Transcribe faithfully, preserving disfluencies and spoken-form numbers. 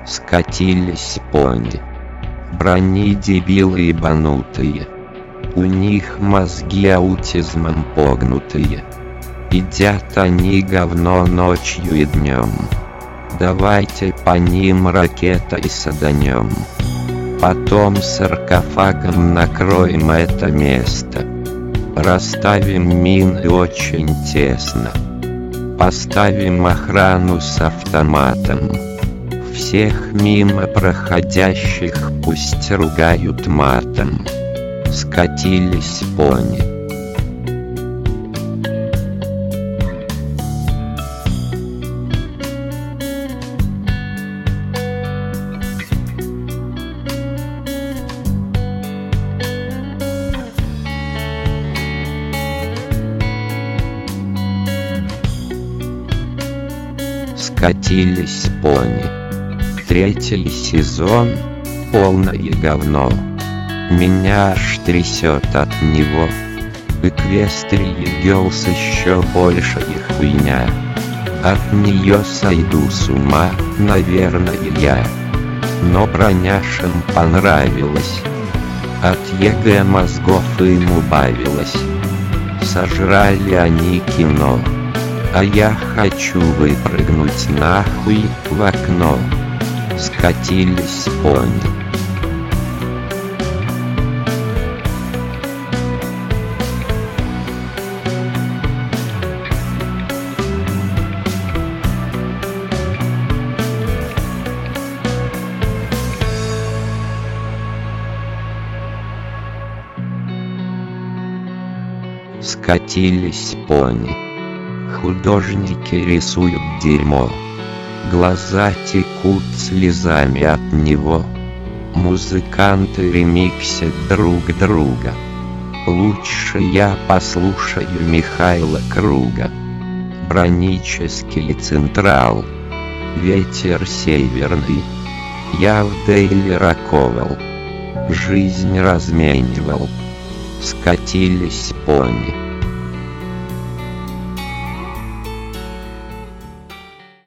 Скатились пони. Брони дебилы ебанутые. У них мозги аутизмом погнутые. Едят они говно ночью и днем. Давайте по ним ракетой саданем. Потом саркофагом накроем это место. Расставим мины очень тесно. Поставим охрану с автоматом. Всех мимо проходящих пусть ругают матом. Скатились пони. Скатились пони. Третий сезон — полное говно. Меня аж трясет от него. Эквестрия Гёрлс еще большая хуйня. От нее сойду с ума, наверное, я. Но броняшам понравилось. От ЕГЭ мозгов им убавилось. Сожрали они кино. А я хочу выпрыгнуть нахуй в окно. Скатились пони. Скатились пони. Художники рисуют дерьмо. Глаза текут слезами от него. Музыканты ремиксят друг друга. Лучше я послушаю Михаила Круга. Бронический Централ. Ветер северный. Я в Дейли раковал. Жизнь разменивал. Скатились пони.